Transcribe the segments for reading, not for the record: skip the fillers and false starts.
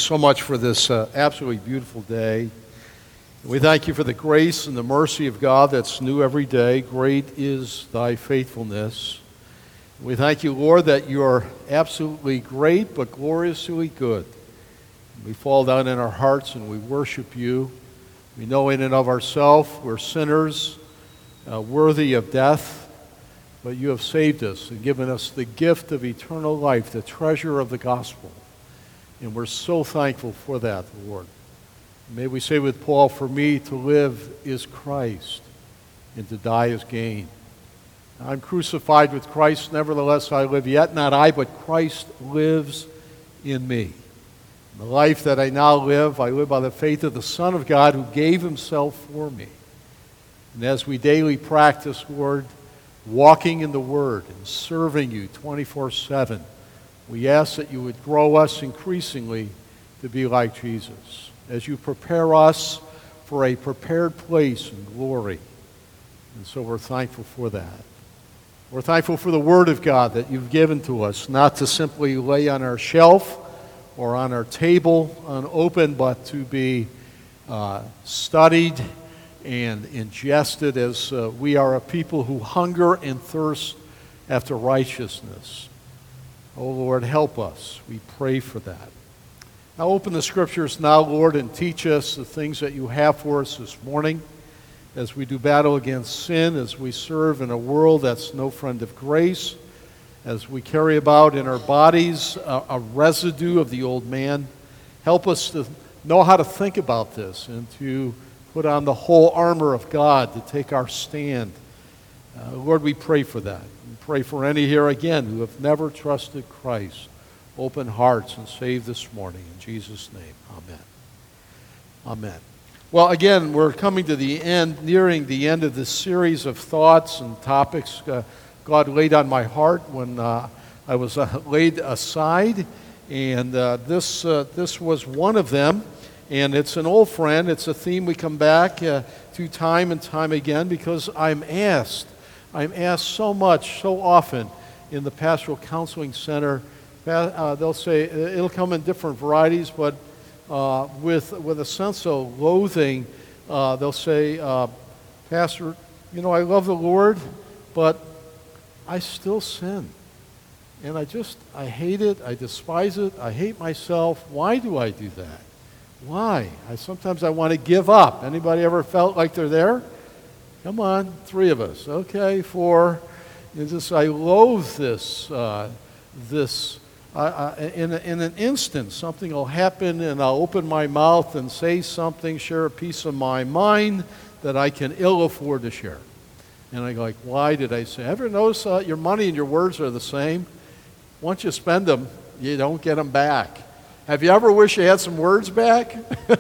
so much for this absolutely beautiful day. We thank you for the grace and the mercy of God that's new every day. Great is thy faithfulness. We thank you, Lord, that you are absolutely great but gloriously good. We fall down in our hearts and we worship you. We know in and of ourselves we're sinners, worthy of death, but you have saved us and given us the gift of eternal life, the treasure of the gospel. And we're so thankful for that, Lord. May we say with Paul, for me to live is Christ, and to die is gain. I'm crucified with Christ, nevertheless I live, yet not I, but Christ lives in me. The life that I now live, I live by the faith of the Son of God who gave himself for me. And as we daily practice, Lord, walking in the Word and serving you 24/7, we ask that you would grow us increasingly to be like Jesus, as you prepare us for a prepared place in glory. And so we're thankful for that. We're thankful for the Word of God that you've given to us, not to simply lay on our shelf or on our table unopened, but to be studied and ingested as we are a people who hunger and thirst after righteousness. Oh, Lord, help us. We pray for that. Now open the Scriptures now, Lord, and teach us the things that you have for us this morning as we do battle against sin, as we serve in a world that's no friend of grace, as we carry about in our bodies a residue of the old man. Help us to know how to think about this and to put on the whole armor of God to take our stand. Lord, we pray for that. We pray for any here again who have never trusted Christ. Open hearts and save this morning. In Jesus' name, amen. Amen. Well, again, we're coming to the end, nearing the end of this series of thoughts and topics God laid on my heart when I was laid aside. And this was one of them. And it's an old friend. It's a theme we come back to time and time again because I'm asked so much, so often in the Pastoral Counseling Center. They'll say, it'll come in different varieties, but with a sense of loathing, they'll say, Pastor, you know, I love the Lord, but I still sin. And I hate it, I despise it, I hate myself. Why do I do that? Why? Sometimes I want to give up. Anybody ever felt like they're there? Come on, 3 of us. Okay, 4. I loathe this. In an instant, something will happen, and I'll open my mouth and say something, share a piece of my mind that I can ill afford to share. And I go like, why did I say? Ever notice your money and your words are the same? Once you spend them, you don't get them back. Have you ever wished you had some words back?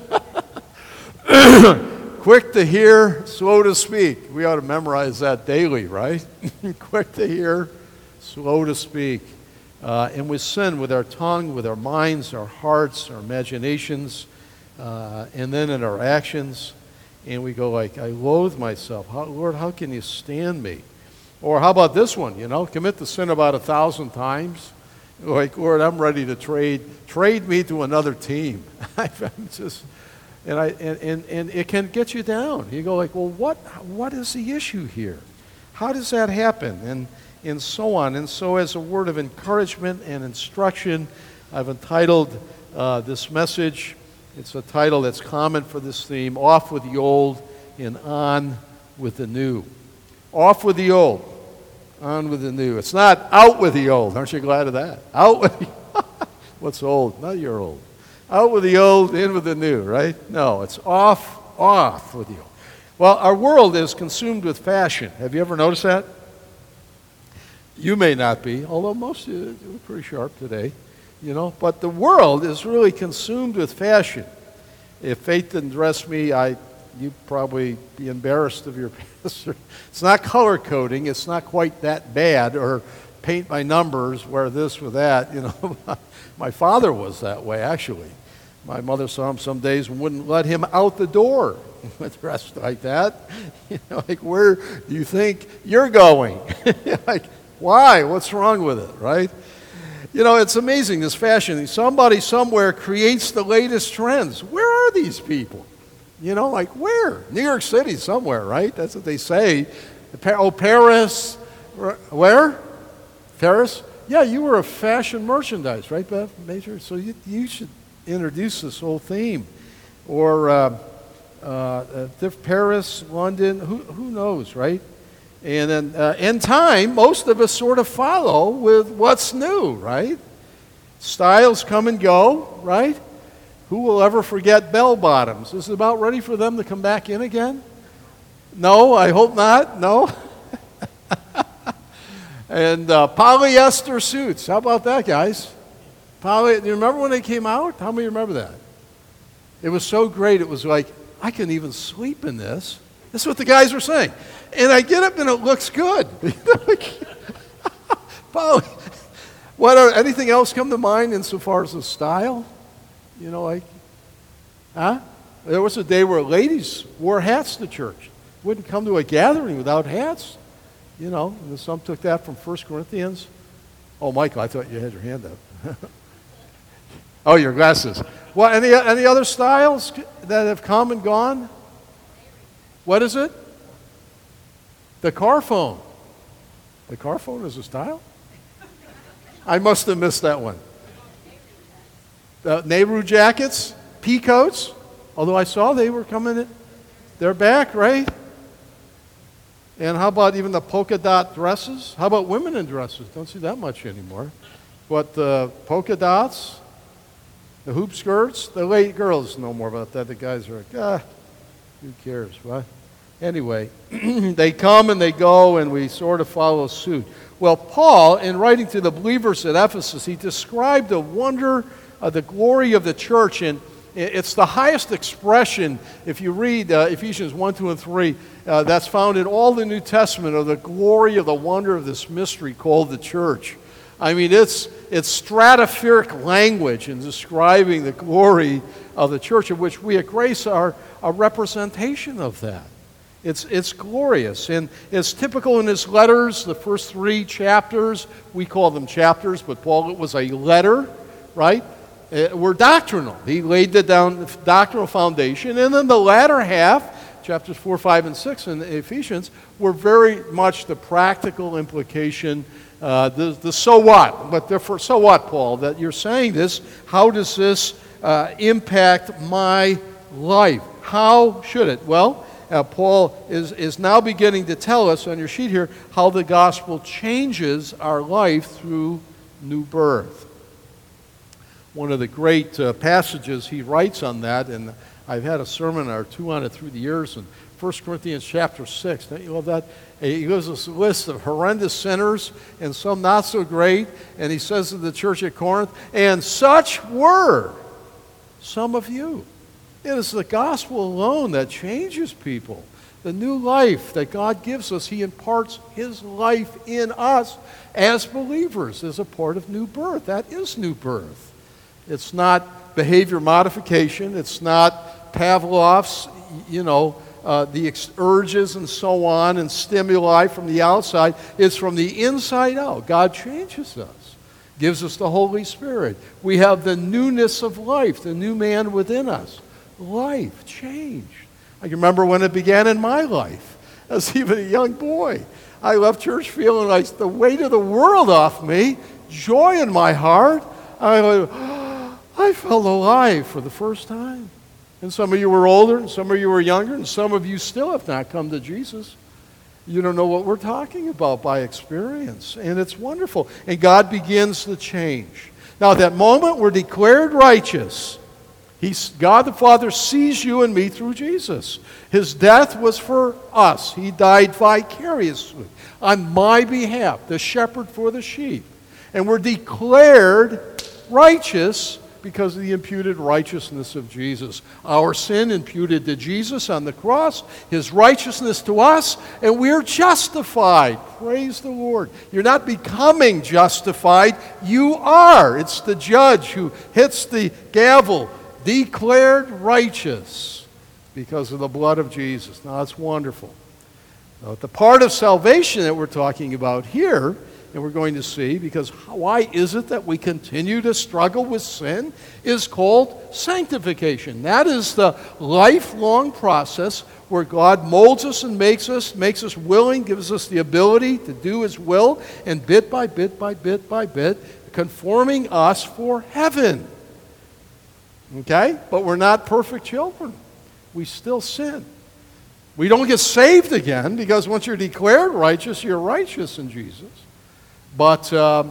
Quick to hear, slow to speak. We ought to memorize that daily, right? Quick to hear, slow to speak. And we sin with our tongue, with our minds, our hearts, our imaginations, and then in our actions. And we go like, I loathe myself. Lord, how can you stand me? Or how about this one, commit the sin about 1,000 times. Like, Lord, I'm ready to trade me to another team. I'm just, and it can get you down. You go like, well, what is the issue here? How does that happen? And so on. And so as a word of encouragement and instruction, I've entitled this message, it's a title that's common for this theme, Off with the Old and On with the New. Off with the old, on with the new. It's not out with the old. Aren't you glad of that? Out with the what's old? Not you're old. Out with the old, in with the new, right? No, it's off with the old. Well, our world is consumed with fashion. Have you ever noticed that? You may not be, although most of you are pretty sharp today, But the world is really consumed with fashion. If Faith didn't dress me, you'd probably be embarrassed of your pastor. It's not color coding. It's not quite that bad. Or paint by numbers, wear this or that. My father was that way, actually. My mother saw him some days and wouldn't let him out the door dressed like that. Like, where do you think you're going? Like, why? What's wrong with it, right? You know, it's amazing, this fashion. Somebody somewhere creates the latest trends. Where are these people? You know, like where? New York City somewhere, right? That's what they say. Oh, Paris. Where? Paris? Yeah, you were a fashion merchandise, right, Bev? Major? So you should introduce this whole theme. Or Paris, London, who knows, right? And then in time, most of us sort of follow with what's new, right? Styles come and go, right? Who will ever forget bell bottoms? Is it about ready for them to come back in again? No, I hope not. No. And polyester suits. How about that, guys? Do you remember when they came out? How many remember that? It was so great. It was like, I can even sleep in this. This is what the guys were saying. And I get up and it looks good. Anything else come to mind insofar as the style? You know, like, there was a day where ladies wore hats to church. Wouldn't come to a gathering without hats. You know, and some took that from 1 Corinthians. Oh, Michael, I thought you had your hand up. Oh, your glasses. Well, any other styles that have come and gone? What is it? The car phone. The car phone is a style? I must have missed that one. The Nehru jackets, pea coats, although I saw they were coming in. They're back, right? And how about even the polka dot dresses? How about women in dresses? Don't see that much anymore. But the polka dots, the hoop skirts, the late girls know more about that. The guys are like, who cares, what? Anyway, they come and they go, and we sort of follow suit. Well, Paul, in writing to the believers at Ephesus, he described the wonder of the glory of the church, and it's the highest expression, if you read Ephesians 1, 2, and 3, that's found in all the New Testament, of the glory of the wonder of this mystery called the church. I mean, it's stratospheric language in describing the glory of the church, of which we at Grace are a representation of that. It's glorious, and it's typical in his letters. The first 3 chapters, we call them chapters, but Paul, it was a letter, right? Were doctrinal. He laid the doctrinal foundation, and then the latter half, chapters 4, 5, and 6 in Ephesians, were very much the practical implication, the so what. But therefore, so what, Paul, that you're saying this? How does this impact my life? How should it? Well, Paul is now beginning to tell us on your sheet here how the gospel changes our life through new birth. One of the great passages he writes on that, and I've had a sermon or two on it through the years, in 1 Corinthians chapter 6. Don't you love that? He gives us a list of horrendous sinners and some not so great, and he says to the church at Corinth, and such were some of you. It is the gospel alone that changes people. The new life that God gives us, he imparts his life in us as believers as a part of new birth. That is new birth. It's not behavior modification. It's not Pavlov's, the urges and so on and stimuli from the outside. It's from the inside out. God changes us, gives us the Holy Spirit. We have the newness of life, the new man within us. Life changed. I can remember when it began in my life. I was even a young boy. I left church feeling like the weight of the world off me, joy in my heart. I felt alive for the first time. And some of you were older, and some of you were younger, and some of you still have not come to Jesus. You don't know what we're talking about by experience. And it's wonderful. And God begins the change. Now, at that moment, we're declared righteous. God the Father sees you and me through Jesus. His death was for us. He died vicariously on my behalf, the shepherd for the sheep. And we're declared righteous because of the imputed righteousness of Jesus. Our sin imputed to Jesus on the cross, his righteousness to us, and we're justified. Praise the Lord. You're not becoming justified, you are. It's the judge who hits the gavel, declared righteous because of the blood of Jesus. Now, that's wonderful. Now, the part of salvation that we're talking about here and we're going to see, because why is it that we continue to struggle with sin, is called sanctification. That is the lifelong process where God molds us and makes us willing, gives us the ability to do His will, and bit by bit by bit by bit, conforming us for heaven. Okay? But we're not perfect children. We still sin. We don't get saved again, because once you're declared righteous, you're righteous in Jesus. But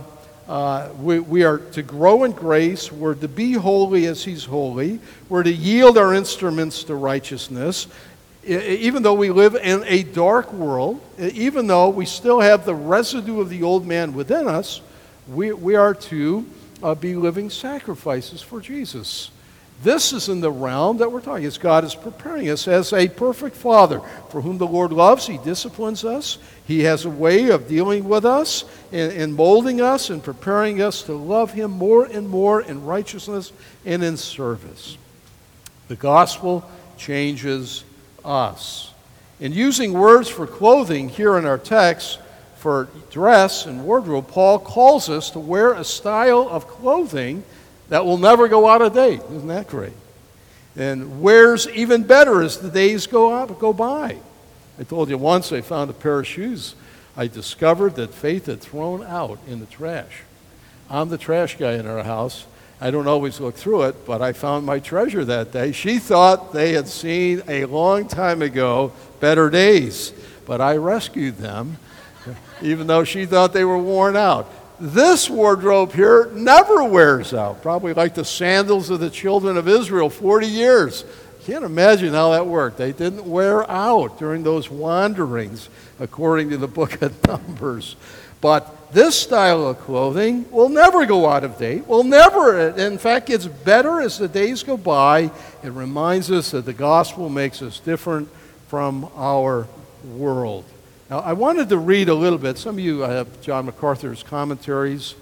we are to grow in grace. We're to be holy as He's holy. We're to yield our instruments to righteousness. Even though we live in a dark world, even though we still have the residue of the old man within us, we are to be living sacrifices for Jesus. This is in the realm that we're talking. As God is preparing us as a perfect Father, for whom the Lord loves. He disciplines us. He has a way of dealing with us and molding us and preparing us to love Him more and more in righteousness and in service. The gospel changes us. In using words for clothing here in our text, for dress and wardrobe, Paul calls us to wear a style of clothing that will never go out of date. Isn't that great? And wears even better as the days go by. I told you once I found a pair of shoes I discovered that Faith had thrown out in the trash. I'm the trash guy in our house. I don't always look through it, but I found my treasure that day. She thought they had seen a long time ago better days, but I rescued them, even though she thought they were worn out. This wardrobe here never wears out, probably like the sandals of the children of Israel, 40 years. Can't imagine how that worked. They didn't wear out during those wanderings, according to the book of Numbers. But this style of clothing will never go out of date. Will never, in fact, gets better as the days go by. It reminds us that the gospel makes us different from our world. Now, I wanted to read a little bit. Some of you have John MacArthur's commentaries.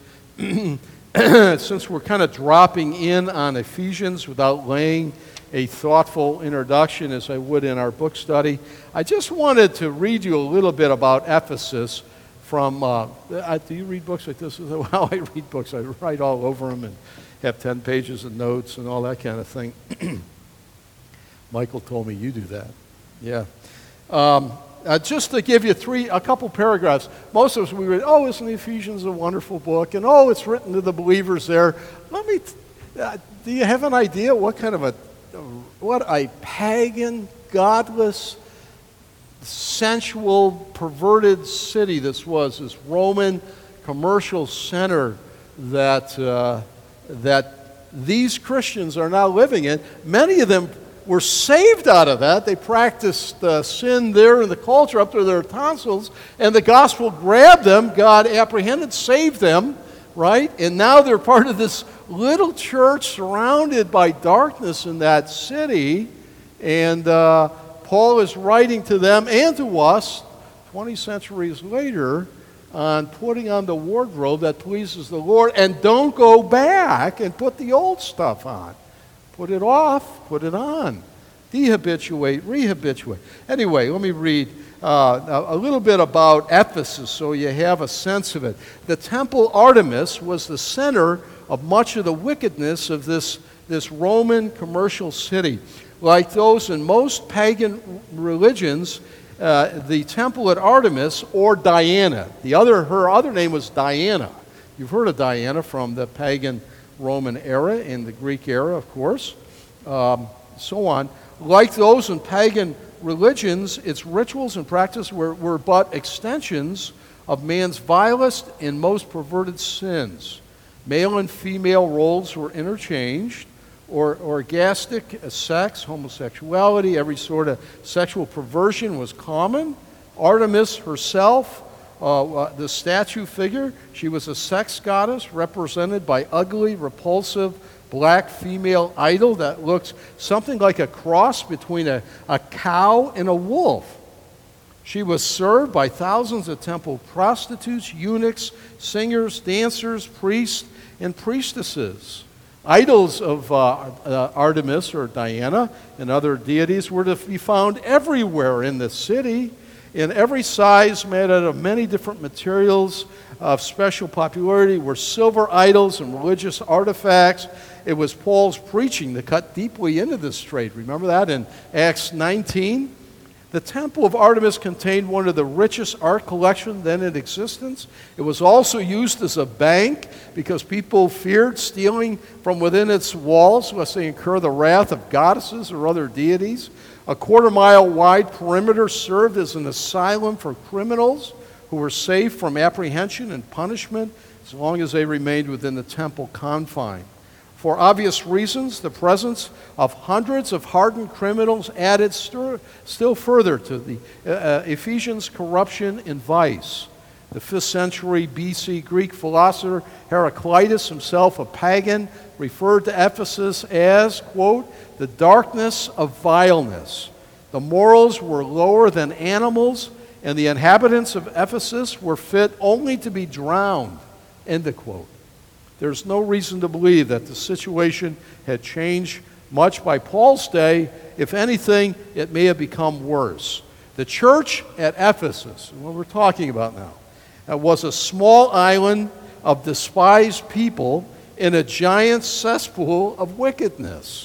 Since we're kind of dropping in on Ephesians without laying a thoughtful introduction as I would in our book study, I just wanted to read you a little bit about Ephesus from, do you read books like this? Well, I read books. I write all over them and have 10 pages of notes and all that kind of thing. Michael told me you do that. Yeah. Just to give you a couple paragraphs. Most of us, we read, oh, isn't Ephesians a wonderful book? And, oh, it's written to the believers there. Do you have an idea what a pagan, godless, sensual, perverted city this was, this Roman commercial center that these Christians are now living in? Many of them were saved out of that. They practiced sin there in the culture up to their tonsils, and the gospel grabbed them. God apprehended, saved them, right? And now they're part of this little church surrounded by darkness in that city. And Paul is writing to them and to us 20 centuries later on putting on the wardrobe that pleases the Lord, and don't go back and put the old stuff on. Put it off, put it on. Dehabituate, rehabituate. Anyway, let me read a little bit about Ephesus so you have a sense of it. The temple Artemis was the center of much of the wickedness of this Roman commercial city. Like those in most pagan religions, the temple at Artemis, or Diana, her other name was Diana. You've heard of Diana from the pagan Roman era and the Greek era, of course, so on. Like those in pagan religions, its rituals and practice were but extensions of man's vilest and most perverted sins. Male and female roles were interchanged, or orgastic sex, homosexuality, every sort of sexual perversion was common. Artemis herself, the statue figure, she was a sex goddess represented by ugly, repulsive, black female idol that looks something like a cross between a cow and a wolf. She was served by thousands of temple prostitutes, eunuchs, singers, dancers, priests, and priestesses. Idols of Artemis or Diana and other deities were to be found everywhere in the city. in every size, made out of many different materials of special popularity, were silver idols and religious artifacts. It was Paul's preaching that cut deeply into this trade. Remember that in Acts 19? The temple of Artemis contained one of the richest art collections then in existence. It was also used as a bank because people feared stealing from within its walls lest they incur the wrath of goddesses or other deities. A quarter-mile wide perimeter served as an asylum for criminals who were safe from apprehension and punishment as long as they remained within the temple confine. For obvious reasons, the presence of hundreds of hardened criminals added still further to the Ephesians' corruption and vice. The 5th century BC Greek philosopher Heraclitus, himself a pagan, referred to Ephesus as, quote, the darkness of vileness. The morals were lower than animals, and the inhabitants of Ephesus were fit only to be drowned, end of quote. There's no reason to believe that the situation had changed much by Paul's day. If anything, it may have become worse. The church at Ephesus, what we're talking about now, was a small island of despised people in a giant cesspool of wickedness.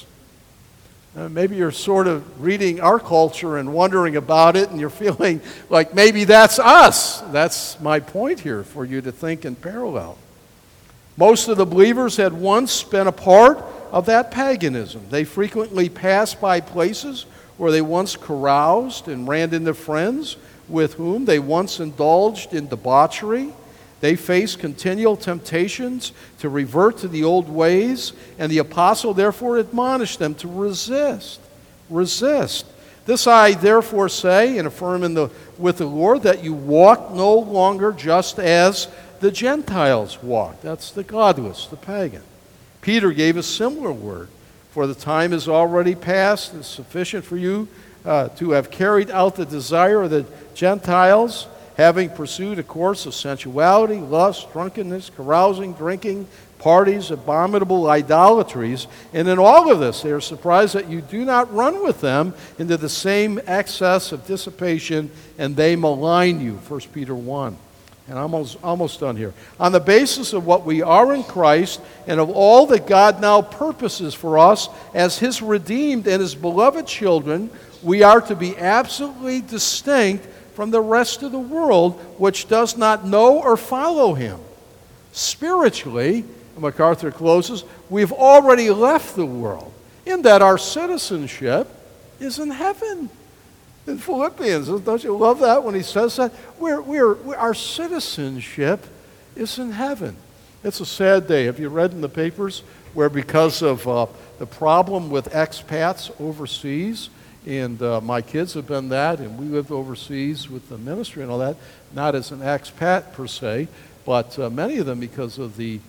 Maybe you're sort of reading our culture and wondering about it, and you're feeling like maybe that's us. That's my point here for you to think in parallel. Most of the believers had once been a part of that paganism. They frequently passed by places where they once caroused and ran into friends with whom they once indulged in debauchery. They faced continual temptations to revert to the old ways, and the apostle therefore admonished them to resist. Resist. This I therefore say and affirm with the Lord, that you walk no longer just as the Gentiles walk. That's the godless, the pagan. Peter gave a similar word. For the time is already past. It's sufficient for you to have carried out the desire of the Gentiles, having pursued a course of sensuality, lust, drunkenness, carousing, drinking, parties, abominable idolatries. And in all of this, they are surprised that you do not run with them into the same excess of dissipation, and they malign you. 1 Peter 1. And I'm almost done here. On the basis of what we are in Christ and of all that God now purposes for us as His redeemed and His beloved children, we are to be absolutely distinct from the rest of the world which does not know or follow Him. Spiritually, MacArthur closes, we've already left the world in that our citizenship is in heaven. In Philippians, don't you love that when he says that? Our citizenship is in heaven. It's a sad day. Have you read in the papers where because of the problem with expats overseas, and my kids have been that, and we lived overseas with the ministry and all that, not as an expat per se, but many of them because of the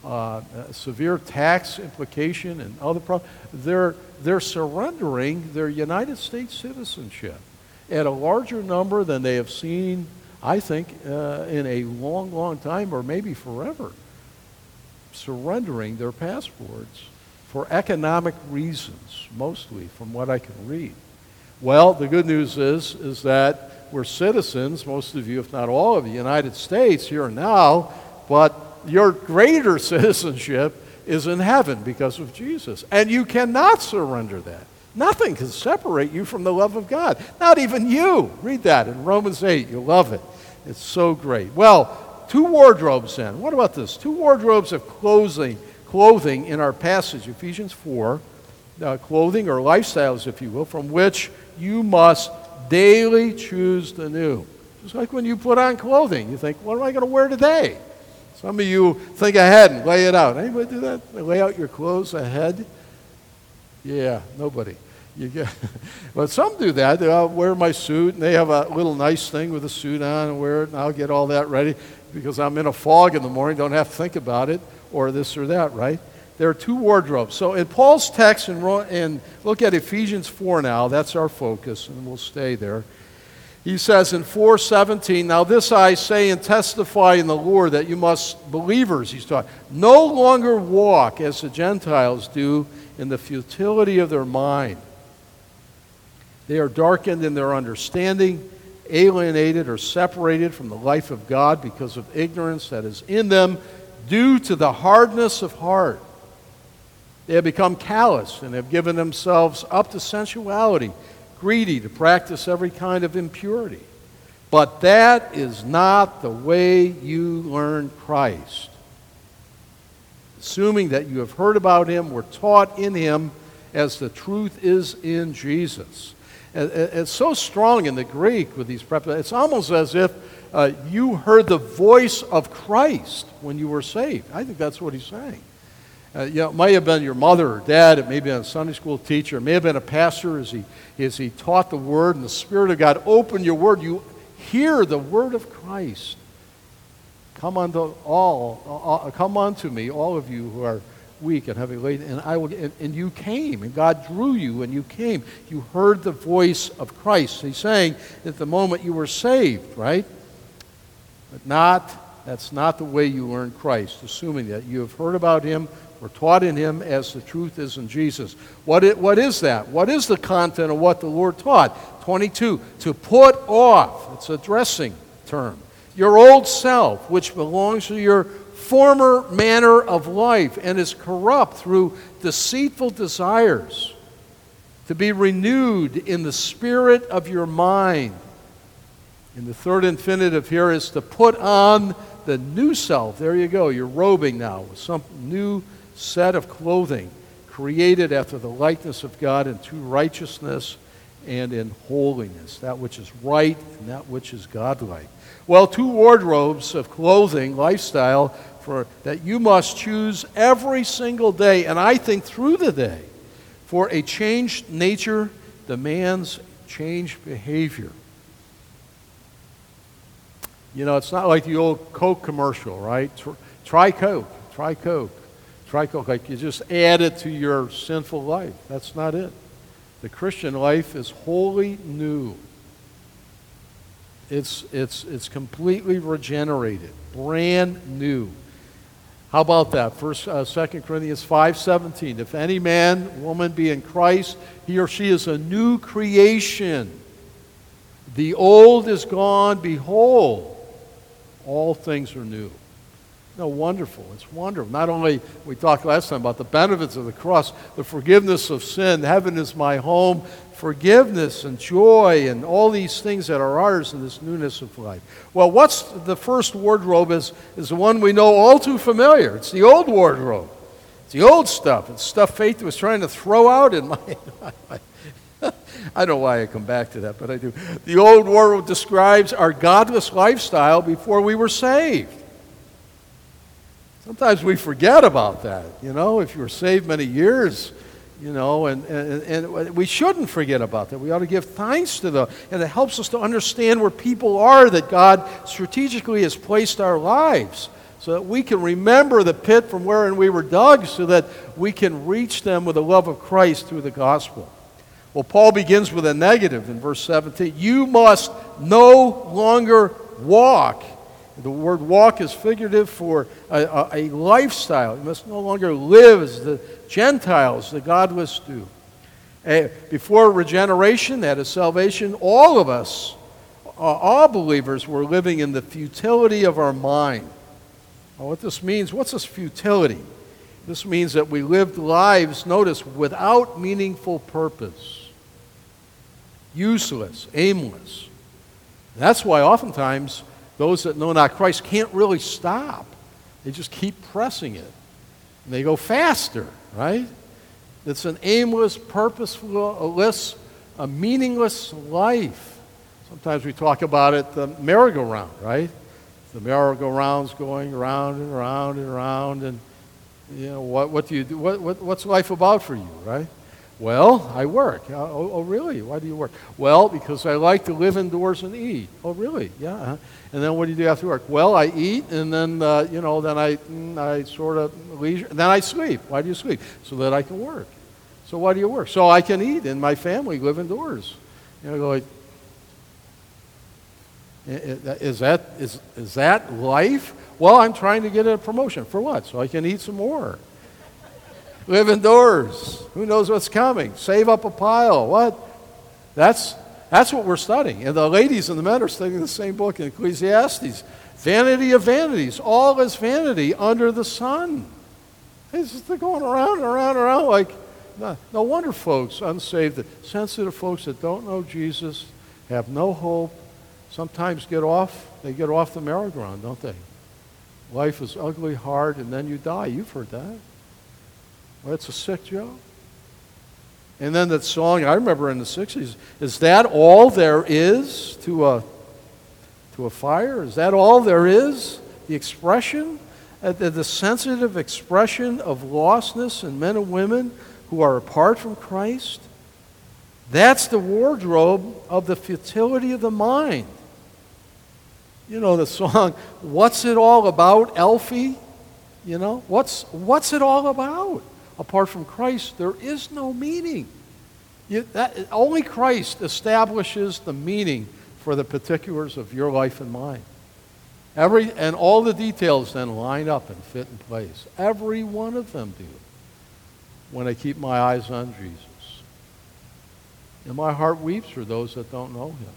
severe tax implication and other problems, they're surrendering their United States citizenship at a larger number than they have seen, I think, in a long, long time, or maybe forever, surrendering their passports for economic reasons, mostly, from what I can read. Well, the good news is that we're citizens, most of you, if not all of the United States, here and now, but your greater citizenship is in heaven because of Jesus. And you cannot surrender that. Nothing can separate you from the love of God. Not even you. Read that in Romans 8. You'll love it. It's so great. Well, 2 wardrobes then. What about this? 2 wardrobes of clothing in our passage, Ephesians 4, clothing or lifestyles, if you will, from which you must daily choose the new. Just like when you put on clothing, you think, what am I going to wear today? Some of you think ahead and lay it out. Anybody do that? Lay out your clothes ahead? Yeah, nobody. But some do that. I'll wear my suit, and they have a little nice thing with a suit on and wear it, and I'll get all that ready because I'm in a fog in the morning, don't have to think about it, or this or that, right? There are 2 wardrobes. So in Paul's text, and look at Ephesians 4 now, that's our focus, and we'll stay there. He says in 4:17, now this I say and testify in the Lord that you must, believers, he's talking, no longer walk as the Gentiles do in the futility of their mind. They are darkened in their understanding. alienated or separated from the life of God because of ignorance that is in them due to the hardness of heart. They have become callous and have given themselves up to sensuality, greedy to practice every kind of impurity. But that is not the way you learn Christ. Assuming that you have heard about him, were taught in him, as the truth is in Jesus. It's so strong in the Greek with these prepositions. It's almost as if you heard the voice of Christ when you were saved. I think that's what he's saying. It might have been your mother or dad. It may have been a Sunday school teacher. It may have been a pastor as he taught the Word, and the Spirit of God opened your Word. You hear the Word of Christ. Come unto me, all of you who are weak and heavy laden, and you came, and God drew you, and you came. You heard the voice of Christ. He's saying at the moment you were saved, right? But that's not the way you learn Christ, assuming that you have heard about him, were taught in him, as the truth is in Jesus. What is that? What is the content of what the Lord taught? 22, to put off, it's a dressing term, your old self, which belongs to your former manner of life and is corrupt through deceitful desires, to be renewed in the spirit of your mind. And the third infinitive here is to put on the new self. There you go. You're robing now with some new set of clothing created after the likeness of God in true righteousness and in holiness, that which is right and that which is godlike. Well, two wardrobes of clothing, lifestyle, for that you must choose every single day, and I think through the day, for a changed nature demands changed behavior. You know, it's not like the old Coke commercial, right? Try Coke, try Coke, try Coke. Like you just add it to your sinful life. That's not it. The Christian life is wholly new. It's completely regenerated, brand new. How about that? 2 Corinthians 5:17. If any man, woman be in Christ, he or she is a new creation. The old is gone, behold, all things are new. No, wonderful. It's wonderful. Not only, we talked last time about the benefits of the cross, the forgiveness of sin, heaven is my home, forgiveness and joy and all these things that are ours in this newness of life. Well, what's the first wardrobe is the one we know all too familiar. It's the old wardrobe. It's the old stuff. It's stuff Faith was trying to throw out in my I don't know why I come back to that, but I do. The old wardrobe describes our godless lifestyle before we were saved. Sometimes we forget about that, if you were saved many years, and we shouldn't forget about that. We ought to give thanks to them, and it helps us to understand where people are that God strategically has placed our lives so that we can remember the pit from wherein we were dug so that we can reach them with the love of Christ through the gospel. Well, Paul begins with a negative in verse 17. You must no longer walk. The word walk is figurative for a lifestyle. You must no longer live as the Gentiles, the godless, do. Before regeneration, that is salvation, all of us, all believers, were living in the futility of our mind. Now, what this means, what's this futility? This means that we lived lives, notice, without meaningful purpose. Useless, aimless. And that's why oftentimes those that know not Christ can't really stop. They just keep pressing it. And they go faster, right? It's an aimless, purposeless, a meaningless life. Sometimes we talk about it, the merry-go-round, right? The merry-go-round's going round and round and round, and what do you do? What's life about for you, right? Well, I work. Oh, really? Why do you work? Well, because I like to live indoors and eat. Oh, really? Yeah. And then what do you do after work? Well, I eat, and then then I sort of leisure. Then I sleep. Why do you sleep? So that I can work. So why do you work? So I can eat, and my family live indoors. Like, is that life? Well, I'm trying to get a promotion. For what? So I can eat some more. Live indoors. Who knows what's coming? Save up a pile. What? That's That's what we're studying. And the ladies and the men are studying the same book in Ecclesiastes. Vanity of vanities. All is vanity under the sun. It's just going around and around and around like, no wonder folks, unsaved, sensitive folks that don't know Jesus, have no hope, sometimes get off the merry-go-round, don't they? Life is ugly, hard, and then you die. You've heard that. Well, it's a sick joke. And then that song, I remember in the 60s, is that all there is to a fire? Is that all there is? The expression, the sensitive expression of lostness in men and women who are apart from Christ? That's the wardrobe of the futility of the mind. You know the song, What's It All About, Elfie? You know, what's it all about? Apart from Christ, there is no meaning. Only Christ establishes the meaning for the particulars of your life and mine. And all the details then line up and fit in place. Every one of them do when I keep my eyes on Jesus. And my heart weeps for those that don't know him.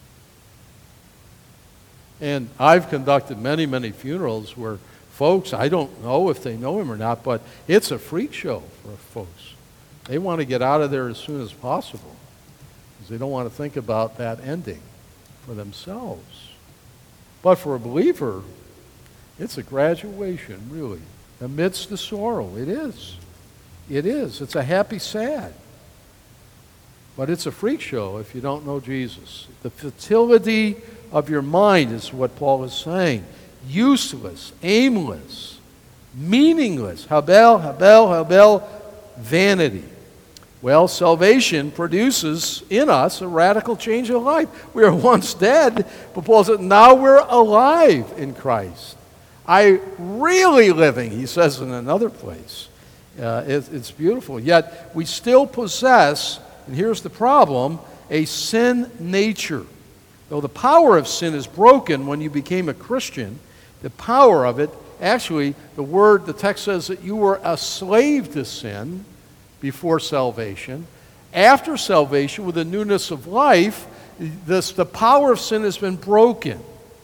And I've conducted many, many funerals where folks, I don't know if they know him or not, but it's a freak show for folks. They want to get out of there as soon as possible because they don't want to think about that ending for themselves. But for a believer, it's a graduation, really, amidst the sorrow. It is. It is. It's a happy sad. But it's a freak show if you don't know Jesus. The futility of your mind is what Paul is saying. Useless, aimless, meaningless. Habel, vanity. Well, salvation produces in us a radical change of life. We were once dead, but Paul said, now we're alive in Christ. I really living, he says in another place. It's beautiful. Yet we still possess, and here's the problem, a sin nature. Though the power of sin is broken when you became a Christian, the power of it, actually, the text says that you were a slave to sin before salvation. After salvation, with the newness of life, the power of sin has been broken.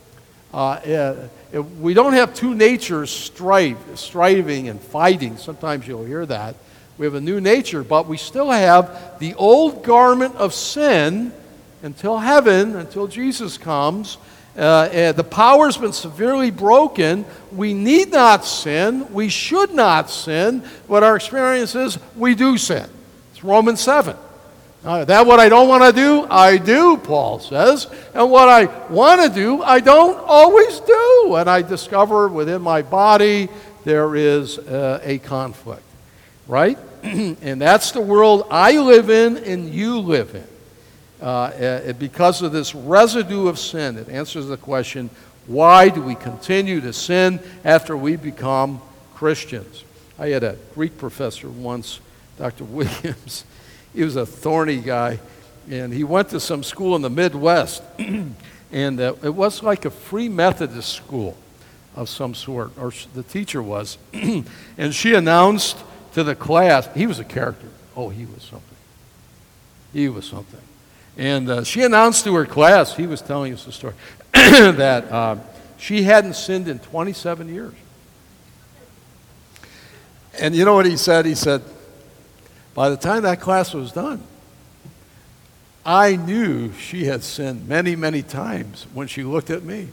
We don't have two natures striving and fighting. Sometimes you'll hear that. We have a new nature, but we still have the old garment of sin until heaven, until Jesus comes. The power's been severely broken. We need not sin. We should not sin. But our experience is we do sin. It's Romans 7. That what I don't want to do, I do, Paul says. And what I want to do, I don't always do. And I discover within my body there is a conflict. Right? And that's the world I live in and you live in. Because of this residue of sin, it answers the question, why do we continue to sin after we become Christians? I had a Greek professor once, Dr. Williams. He was a thorny guy, and he went to some school in the Midwest, and it was like a free Methodist school of some sort, or the teacher was, and she announced to the class, he was a character. Oh, he was something. He was something. And she announced to her class, he was telling us the story, that she hadn't sinned in 27 years. And you know what he said? He said, by the time that class was done, I knew she had sinned many, many times when she looked at me.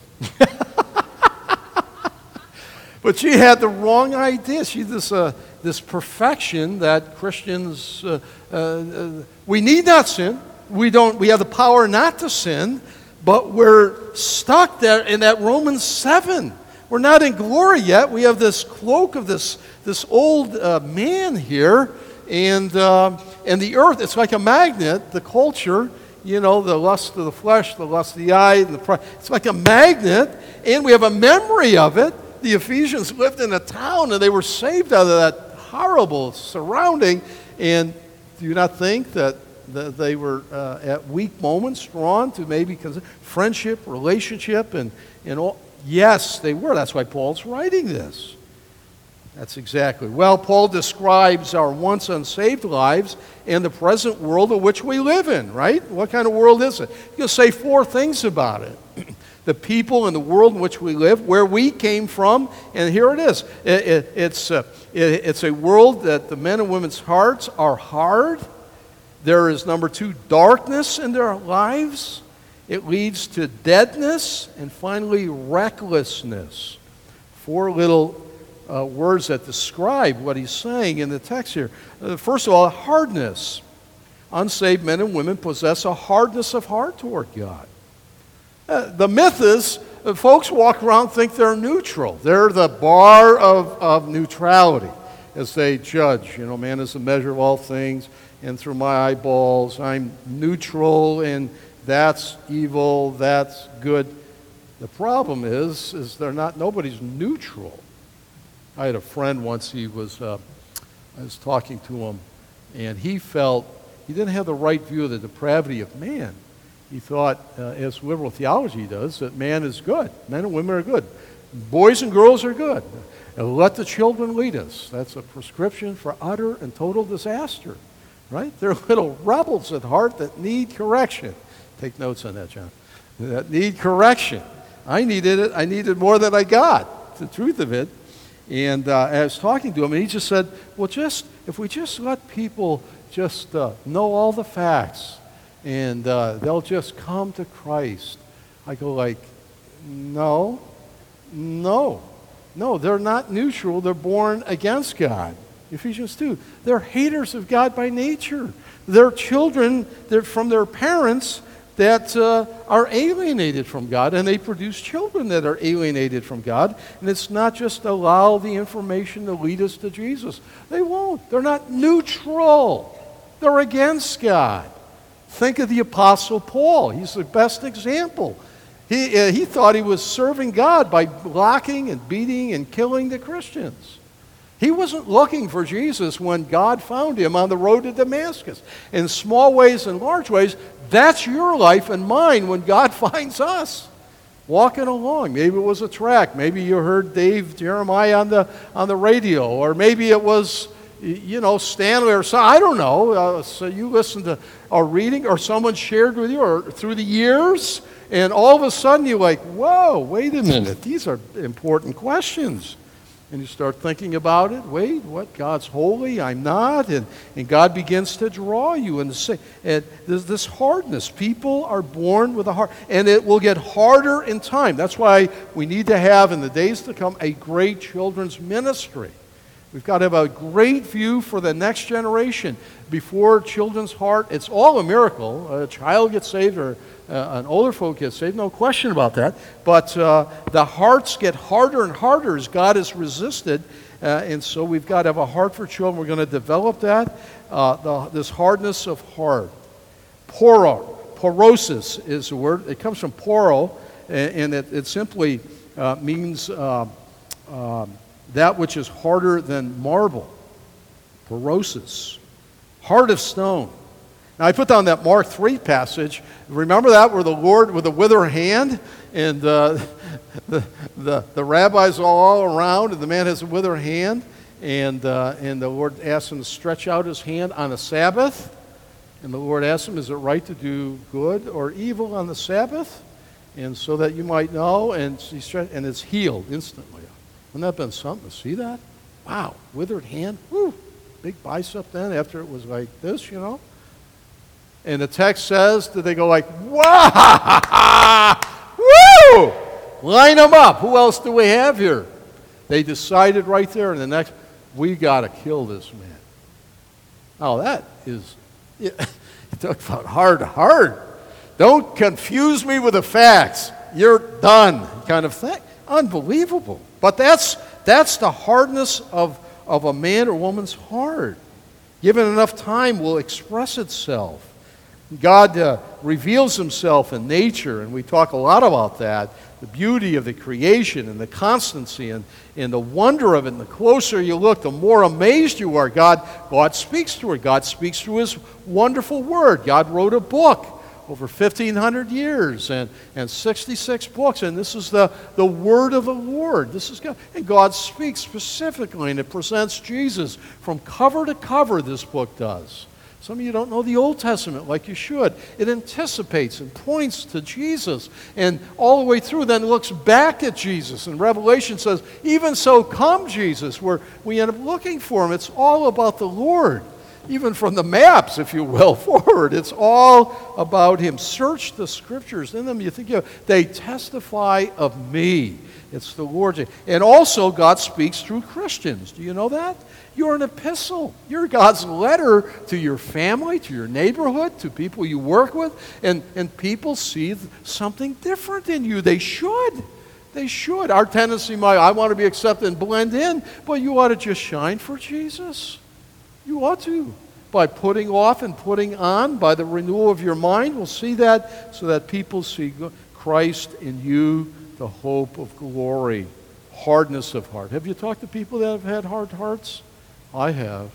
But she had the wrong idea. She's this perfection that Christians, we need not sin. We have the power not to sin, but we're stuck there in that Romans 7. We're not in glory yet. We have this cloak of this old man here, and the earth, it's like a magnet, the culture, you know, the lust of the flesh, the lust of the eye, and the pride. It's like a magnet, and we have a memory of it. The Ephesians lived in a town, and they were saved out of that horrible surrounding, and do you not think that they were at weak moments drawn to maybe friendship, relationship, and all? Yes, they were. That's why Paul's writing this. That's exactly. Well, Paul describes our once unsaved lives and the present world in which we live in, right? What kind of world is it? He'll say 4 things about it. The people and the world in which we live, where we came from, and here it is. It's a world that the men and women's hearts are hard. There is, number 2, darkness in their lives. It leads to deadness, and finally, recklessness. 4 little words that describe what he's saying in the text here. First of all, hardness. Unsaved men and women possess a hardness of heart toward God. The myth is folks walk around and think they're neutral. They're the bar of neutrality as they judge. You know, man is the measure of all things, and through my eyeballs, I'm neutral, and that's evil, that's good. The problem is nobody's neutral. I had a friend once, I was talking to him, and he felt he didn't have the right view of the depravity of man. He thought, as liberal theology does, that man is good. Men and women are good. Boys and girls are good. And let the children lead us. That's a prescription for utter and total disaster, right? They're little rebels at heart that need correction. Take notes on that, John. That need correction. I needed it. I needed more than I got, the truth of it. And I was talking to him, and he just said, well, if we just let people just know all the facts, and they'll just come to Christ. I go like, no, they're not neutral. They're born against God. Ephesians 2. They're haters of God by nature. They're children from their parents that are alienated from God, and they produce children that are alienated from God. And it's not just allow the information to lead us to Jesus. They won't. They're not neutral. They're against God. Think of the Apostle Paul. He's the best example. He thought he was serving God by blocking and beating and killing the Christians. He wasn't looking for Jesus when God found him on the road to Damascus. In small ways and large ways, that's your life and mine when God finds us. Walking along. Maybe it was a track. Maybe you heard Dave Jeremiah on the radio. Or maybe it was, Stanley or something. I don't know. So you listened to a reading or someone shared with you or through the years. And all of a sudden you're like, whoa, wait a minute. These are important questions. And you start thinking about it. Wait, what? God's holy, I'm not. And God begins to draw you. And there's this hardness. People are born with a heart. And it will get harder in time. That's why we need to have, in the days to come, a great children's ministry. We've got to have a great view for the next generation. Before children's heart, it's all a miracle. A child gets saved or an older folk gets saved, no question about that. But the hearts get harder and harder as God is resisted. And so we've got to have a heart for children. We're going to develop that, this hardness of heart. Porosis is the word. It comes from poro, and it simply means that which is harder than marble. Porosis. Heart of stone. Now, I put down that Mark 3 passage. Remember that, where the Lord with a withered hand, and the rabbis are all around, and the man has a withered hand, and the Lord asks him to stretch out his hand on the Sabbath, and the Lord asks him, is it right to do good or evil on the Sabbath? And so that you might know, and it's healed instantly. Wouldn't that have been something to see that? Wow, withered hand, whoo, big bicep then, after it was like this, And the text says that they go like, wow, woo, line them up. Who else do we have here? They decided right there in the next, we got to kill this man. Now that is, you talk about hard. Don't confuse me with the facts. You're done, kind of thing. Unbelievable. But that's the hardness of a man or woman's heart. Given enough time, will express itself. God reveals himself in nature, and we talk a lot about that, the beauty of the creation and the constancy and the wonder of it. And the closer you look, the more amazed you are. God speaks through it. God speaks through his wonderful word. God wrote a book over 1,500 years and 66 books. And this is the word of the Lord. This is God. And God speaks specifically, and it presents Jesus from cover to cover, this book does. Some of you don't know the Old Testament like you should. It anticipates and points to Jesus, and all the way through then looks back at Jesus. And Revelation says, even so come Jesus, where we end up looking for him. It's all about the Lord. Even from the maps, if you will, forward, it's all about him. Search the scriptures. In them you think, they testify of me. It's the Lord. And also God speaks through Christians. Do you know that? You're an epistle. You're God's letter to your family, to your neighborhood, to people you work with. And people see something different in you. They should. They should. Our tendency might, I want to be accepted and blend in, but you ought to just shine for Jesus. You ought to. By putting off and putting on, by the renewal of your mind, we'll see that so that people see Christ in you, the hope of glory. Hardness of heart. Have you talked to people that have had hard hearts? I have.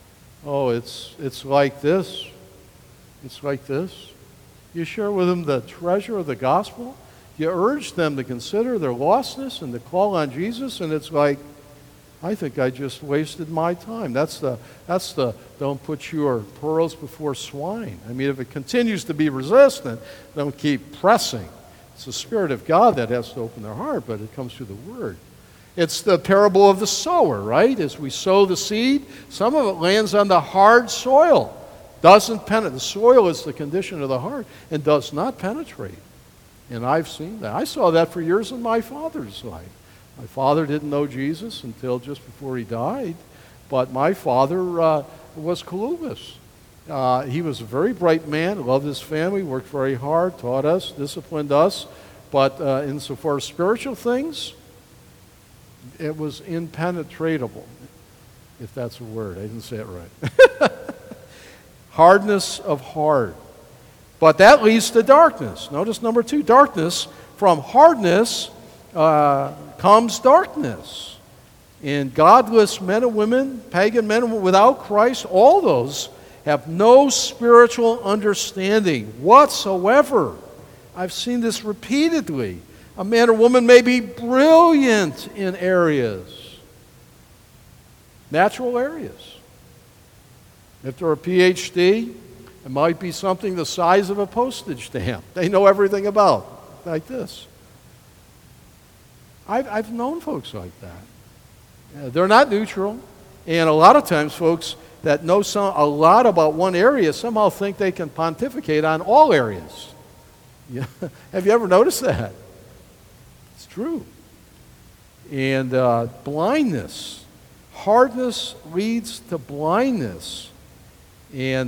Oh, it's like this. It's like this. You share with them the treasure of the gospel. You urge them to consider their lostness and to call on Jesus, and it's like, I think I just wasted my time. That's the don't put your pearls before swine. I mean, if it continues to be resistant, don't keep pressing. It's the Spirit of God that has to open their heart, but it comes through the Word. It's the parable of the sower, right? As we sow the seed, some of it lands on the hard soil. Doesn't penetrate. The soil is the condition of the heart and does not penetrate. And I've seen that. I saw that for years in my father's life. My father didn't know Jesus until just before he died, but my father was clueless. He was a very bright man, loved his family, worked very hard, taught us, disciplined us, but insofar as spiritual things, it was impenetrable, if that's a word. I didn't say it right. Hardness of heart. But that leads to darkness. Notice number 2, darkness. From hardness comes darkness. And godless men and women, pagan men and women without Christ, all those have no spiritual understanding whatsoever. I've seen this repeatedly. A man or woman may be brilliant in areas, natural areas. If they're a PhD, it might be something the size of a postage stamp. They know everything about, like this. I've known folks like that. They're not neutral, and a lot of times folks that know a lot about one area somehow think they can pontificate on all areas. Yeah. Have you ever noticed that? It's true. And blindness. Hardness leads to blindness. And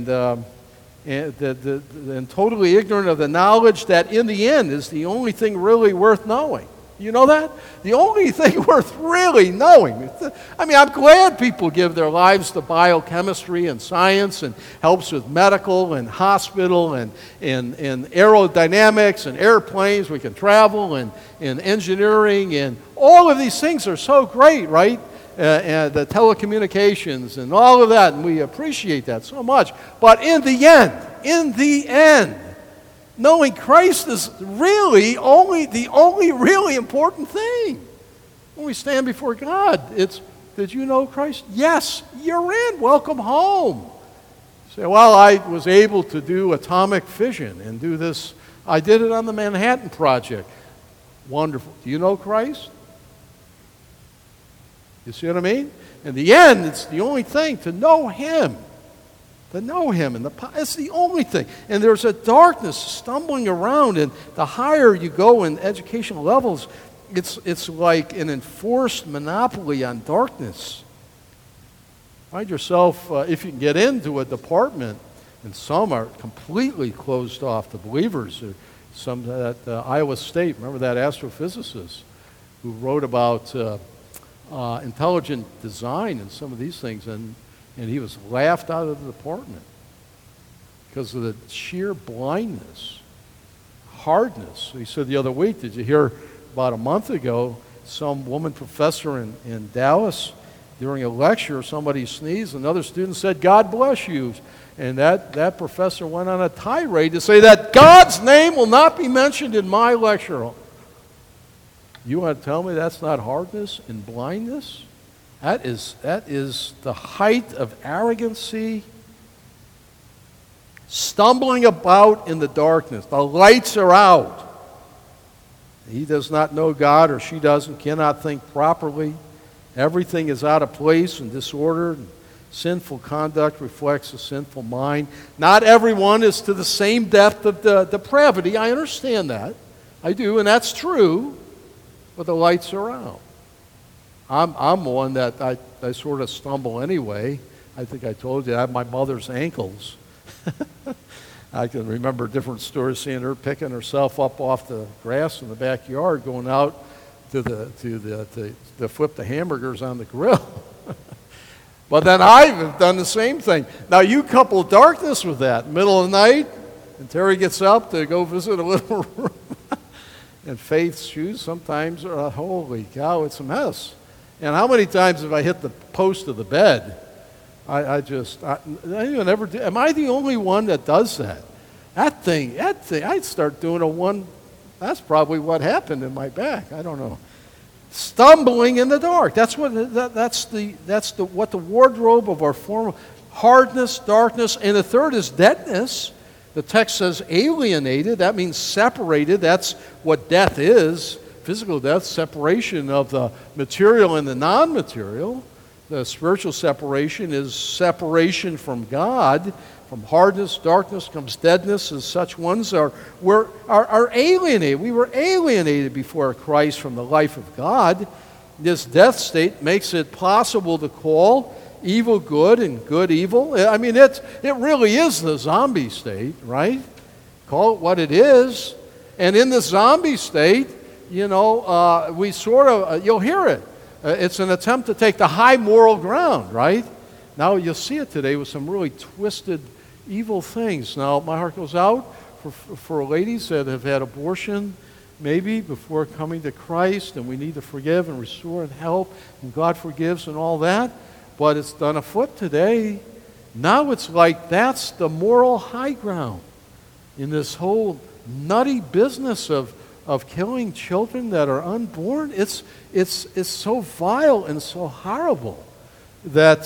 totally ignorant of the knowledge that in the end is the only thing really worth knowing. You know that? The only thing worth really knowing. I mean, I'm glad people give their lives to biochemistry and science and helps with medical and hospital and aerodynamics and airplanes. We can travel and engineering and all of these things are so great, right? And the telecommunications and all of that, and we appreciate that so much. But in the end, knowing Christ is really the only really important thing. When we stand before God, it's, did you know Christ? Yes, you're in. Welcome home. You say, well, I was able to do atomic fission and do this. I did it on the Manhattan Project. Wonderful. Do you know Christ? You see what I mean? In the end, it's the only thing to know Him. To know Him. And it's the only thing. And there's a darkness stumbling around, and the higher you go in educational levels, it's like an enforced monopoly on darkness. Find yourself, if you can get into a department, and some are completely closed off to believers. Some at Iowa State, remember that astrophysicist who wrote about intelligent design and some of these things, and he was laughed out of the department because of the sheer blindness, hardness. He said the other week, did you hear about a month ago, some woman professor in Dallas during a lecture, somebody sneezed, another student said, "God bless you." And that professor went on a tirade to say that God's name will not be mentioned in my lecture. You want to tell me that's not hardness and blindness? That is the height of arrogancy. Stumbling about in the darkness. The lights are out. He does not know God, or she cannot think properly. Everything is out of place and disordered. Sinful conduct reflects a sinful mind. Not everyone is to the same depth of the depravity. I understand that. I do, and that's true. But the lights are out. I'm one that I sort of stumble anyway. I think I told you I have my mother's ankles. I can remember different stories, seeing her picking herself up off the grass in the backyard, going out to flip the hamburgers on the grill. But then I've done the same thing. Now you couple darkness with that, middle of the night, and Terry gets up to go visit a little room. And Faith's shoes sometimes are, holy cow, it's a mess. And how many times have I hit the post of the bed? I even ever do. Am I the only one that does that? That thing, I'd start doing a one. That's probably what happened in my back. I don't know. Stumbling in the dark. That's what what the wardrobe of our form. Hardness, darkness, and the third is deadness. The text says alienated. That means separated. That's what death is. Physical death, separation of the material and the non-material. The spiritual separation is separation from God. From hardness, darkness comes deadness, and such ones are alienated. We were alienated before Christ from the life of God. This death state makes it possible to call evil good and good evil. I mean, it really is the zombie state, right? Call it what it is. And in the zombie state, we sort of, you'll hear it. It's an attempt to take the high moral ground, right? Now you'll see it today with some really twisted, evil things. Now my heart goes out for ladies that have had abortion, maybe before coming to Christ, and we need to forgive and restore and help, and God forgives and all that. But it's done afoot today. Now it's like that's the moral high ground in this whole nutty business of killing children that are unborn. It's so vile and so horrible that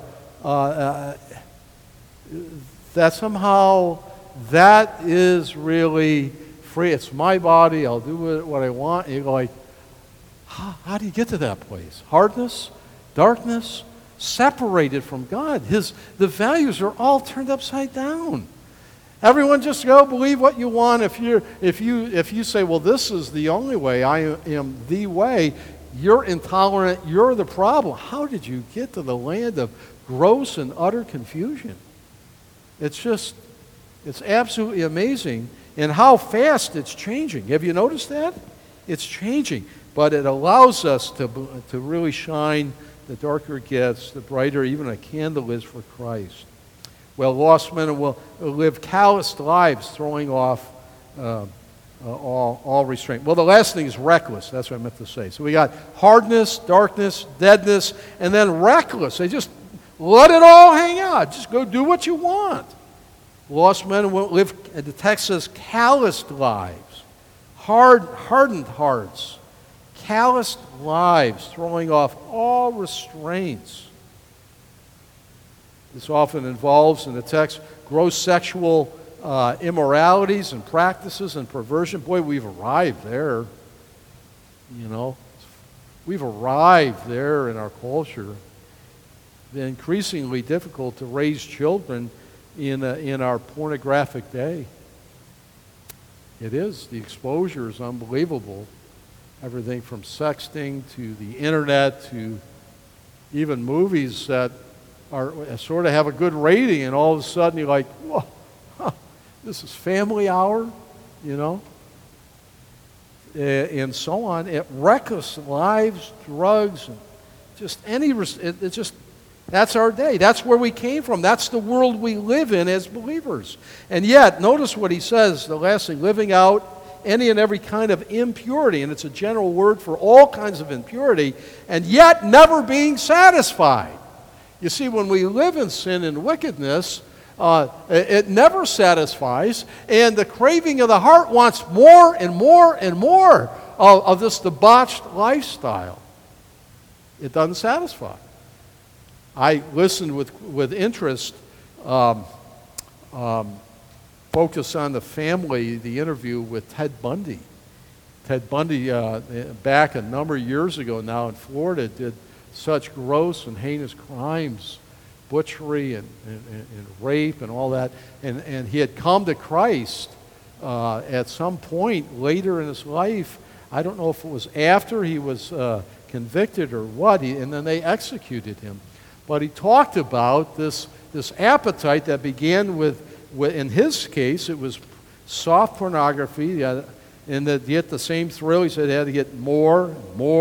that somehow that is really free. It's my body. I'll do what I want. And you're like, how do you get to that place? Hardness, darkness, separated from God. The values are all turned upside down. Everyone just go believe what you want. If you say, well, this is the only way, I am the way, you're intolerant, you're the problem. How did you get to the land of gross and utter confusion? It's absolutely amazing. And how fast it's changing. Have you noticed that? It's changing. But it allows us to really shine. The darker it gets, the brighter even a candle is for Christ. Well, lost men will live calloused lives, throwing off all restraint. Well, the last thing is reckless. That's what I meant to say. So we got hardness, darkness, deadness, and then reckless. They just let it all hang out. Just go do what you want. Lost men will live, the text says, calloused lives, hardened hearts, calloused lives, throwing off all restraints. This often involves, in the text, gross sexual immoralities and practices and perversion. Boy, we've arrived there. We've arrived there in our culture. It's increasingly difficult to raise children in our pornographic day. It is. The exposure is unbelievable. Everything from sexting to the internet to even movies that sort of have a good rating, and all of a sudden you're like, whoa, this is Family Hour, and so on. Reckless lives, drugs, and just that's our day. That's where we came from. That's the world we live in as believers. And yet, notice what he says, the last thing, living out any and every kind of impurity, and it's a general word for all kinds of impurity, and yet never being satisfied. You see, when we live in sin and wickedness, it never satisfies, and the craving of the heart wants more and more and more of this debauched lifestyle. It doesn't satisfy. I listened with interest, focus on the family, the interview with Ted Bundy. Ted Bundy, back a number of years ago now in Florida, did such gross and heinous crimes, butchery and rape and all that. And he had come to Christ at some point later in his life. I don't know if it was after he was convicted or what, and then they executed him. But he talked about this appetite that began with, in his case, it was soft pornography, and to get the same thrill, he said he had to get more,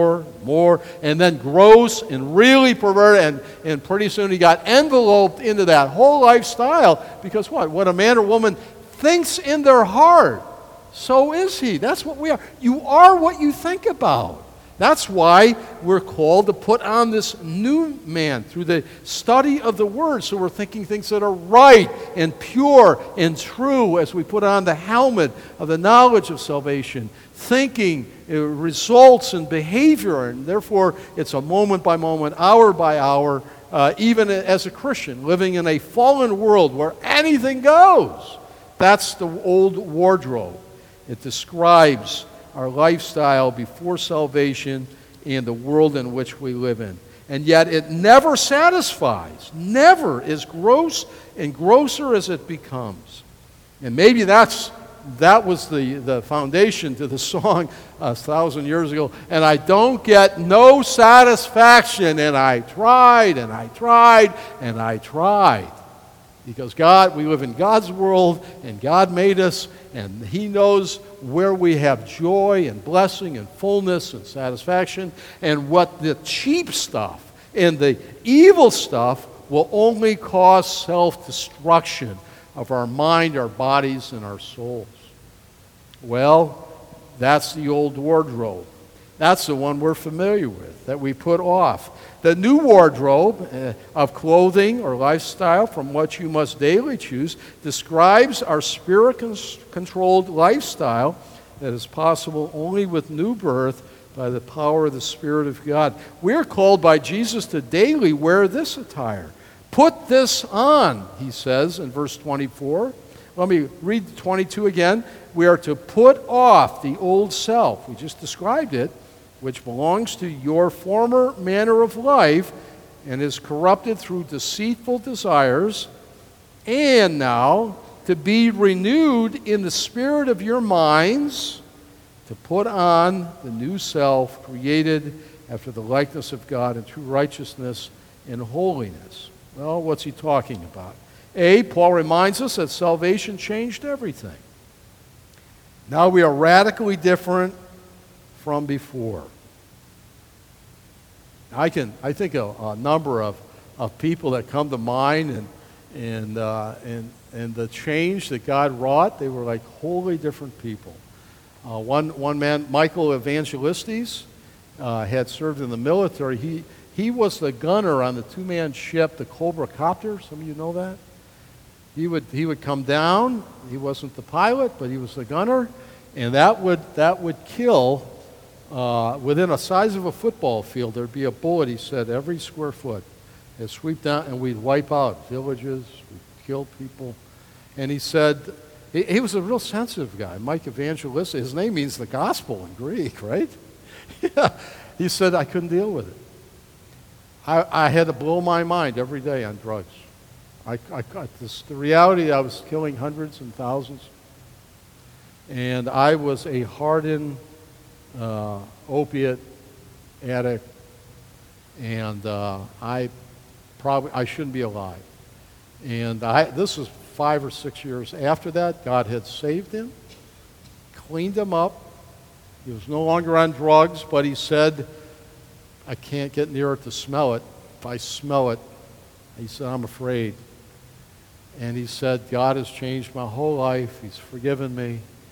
and then gross and really perverted, and pretty soon he got enveloped into that whole lifestyle, because what a man or woman thinks in their heart, so is he. That's what we are. You are what you think about. That's why we're called to put on this new man through the study of the Word. So we're thinking things that are right and pure and true as we put on the helmet of the knowledge of salvation. Thinking results in behavior, and therefore it's a moment by moment, hour by hour, even as a Christian, living in a fallen world where anything goes. That's the old wardrobe. It describes our lifestyle before salvation and the world in which we live in. And yet it never satisfies, never, as gross and grosser as it becomes. And maybe that was the foundation to the song 1,000 years ago, and I don't get no satisfaction, and I tried, and I tried, and I tried. Because we live in God's world, and God made us, and He knows where we have joy and blessing and fullness and satisfaction, and what the cheap stuff and the evil stuff will only cause self-destruction of our mind, our bodies, and our souls. Well, that's the old wardrobe. That's the one we're familiar with, that we put off. The new wardrobe of clothing or lifestyle from what you must daily choose describes our spirit-controlled lifestyle that is possible only with new birth by the power of the Spirit of God. We're called by Jesus to daily wear this attire. Put this on, he says in verse 24. Let me read 22 again. We are to put off the old self. We just described it, which belongs to your former manner of life and is corrupted through deceitful desires, and now to be renewed in the spirit of your minds, to put on the new self created after the likeness of God in true righteousness and holiness. Well, what's he talking about? Paul reminds us that salvation changed everything. Now we are radically different from before. I think a number of people that come to mind and the change that God wrought, they were like wholly different people. One man, Michael Evangelistes, had served in the military. He was the gunner on the two-man ship, the Cobra Copter. Some of you know that. He would come down. He wasn't the pilot, but he was the gunner, and that would kill. Within a size of a football field, there'd be a bullet, he said, every square foot. It'd sweep down, and we'd wipe out villages, we'd kill people. And he said, he was a real sensitive guy, Mike Evangelistes. His name means the gospel in Greek, right? Yeah. He said, I couldn't deal with it. I had to blow my mind every day on drugs. The reality, I was killing hundreds and thousands. And I was a hardened opiate addict, and I shouldn't be alive. And this was 5 or 6 years after that. God had saved him, cleaned him up. He was no longer on drugs, but he said, I can't get near it to smell it. If I smell it, he said, I'm afraid. And he said, God has changed my whole life. He's forgiven me.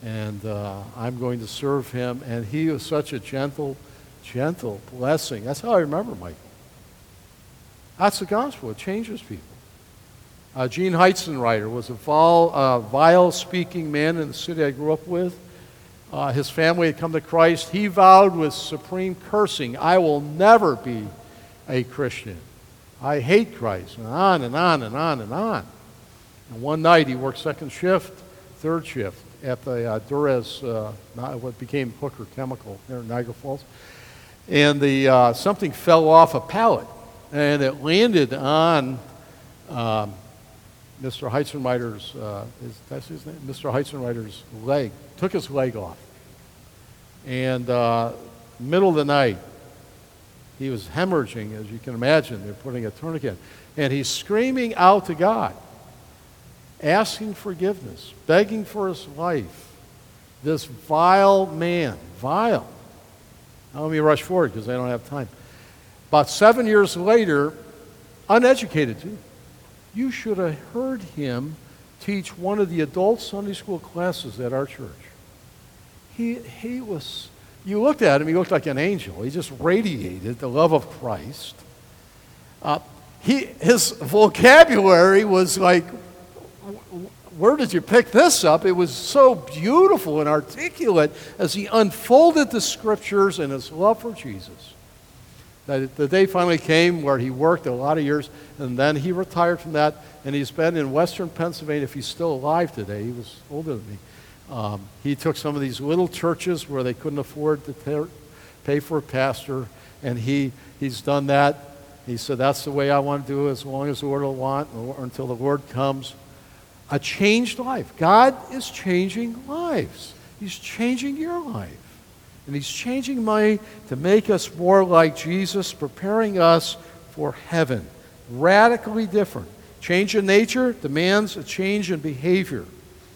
and I'm going to serve him. And he was such a gentle blessing. That's how I remember Michael. That's the gospel. It changes people. Gene Heitzenreiter was a vile-speaking man in the city I grew up with. His family had come to Christ. He vowed with supreme cursing, I will never be a Christian. I hate Christ. And on and on and on and on. And one night he worked second shift, third shift at the Durez, what became Hooker Chemical there in Niagara Falls. And something fell off a pallet. And it landed on Mr. Heitzenreiter's, that's his name? Mr. Heitzenreiter's leg. Took his leg off. And middle of the night, he was hemorrhaging, as you can imagine. They're putting a tourniquet. And he's screaming out to God, asking forgiveness, begging for his life. This vile man, vile. Now let me rush forward because I don't have time. About 7 years later, uneducated too, you should have heard him teach one of the adult Sunday school classes at our church. He was, you looked at him, he looked like an angel. He just radiated the love of Christ. His vocabulary was like, where did you pick this up? It was so beautiful and articulate as he unfolded the scriptures and his love for Jesus. The day finally came where he worked a lot of years, and then he retired from that, and he's been in western Pennsylvania. If he's still alive today, he was older than me. He took some of these little churches where they couldn't afford to pay for a pastor, and he's done that. He said, that's the way I want to do it as long as the Lord will want, or until the Lord comes. A changed life. God is changing lives. He's changing your life. And he's changing mine to make us more like Jesus, preparing us for heaven. Radically different. Change in nature demands a change in behavior.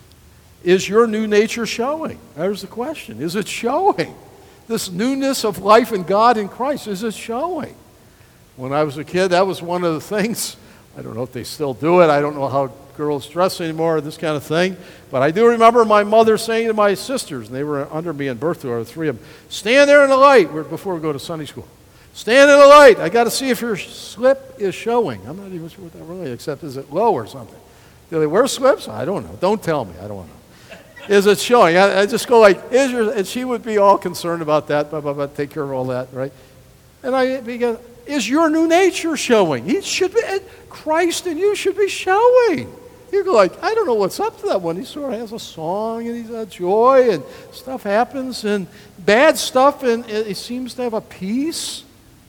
Is your new nature showing? There's the question. Is it showing? This newness of life in God in Christ, is it showing? When I was a kid, that was one of the things. I don't know if they still do it. I don't know how girls dress anymore, this kind of thing. But I do remember my mother saying to my sisters, and they were under me in birth, there were three of them, stand there in the light before we go to Sunday school. Stand in the light. I got to see if your slip is showing. I'm not even sure what that really is, except is it low or something? Do they wear slips? I don't know. Don't tell me. I don't want to know. Is it showing? I just go like, and she would be all concerned about that, blah, blah, blah, take care of all that, right? And I began, is your new nature showing? It should be, Christ in you should be showing. You go like, I don't know what's up to that one. He sort of has a song, and he's got joy, and stuff happens, and bad stuff, and it seems to have a peace.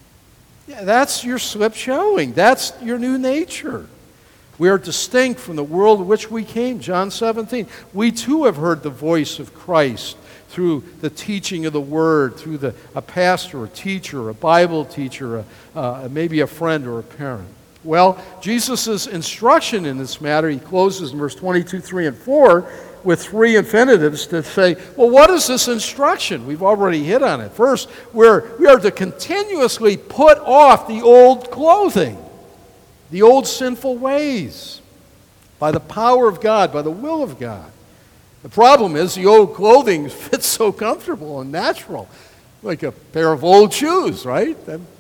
Yeah, that's your slip showing. That's your new nature. We are distinct from the world in which we came. John 17. We too have heard the voice of Christ through the teaching of the Word, through a pastor, a teacher, a Bible teacher, maybe a friend or a parent. Well, Jesus' instruction in this matter, he closes in verse 22, 3, and 4 with three infinitives to say, well, what is this instruction? We've already hit on it. First, we are to continuously put off the old clothing, the old sinful ways, by the power of God, by the will of God. The problem is the old clothing fits so comfortable and natural, like a pair of old shoes, right?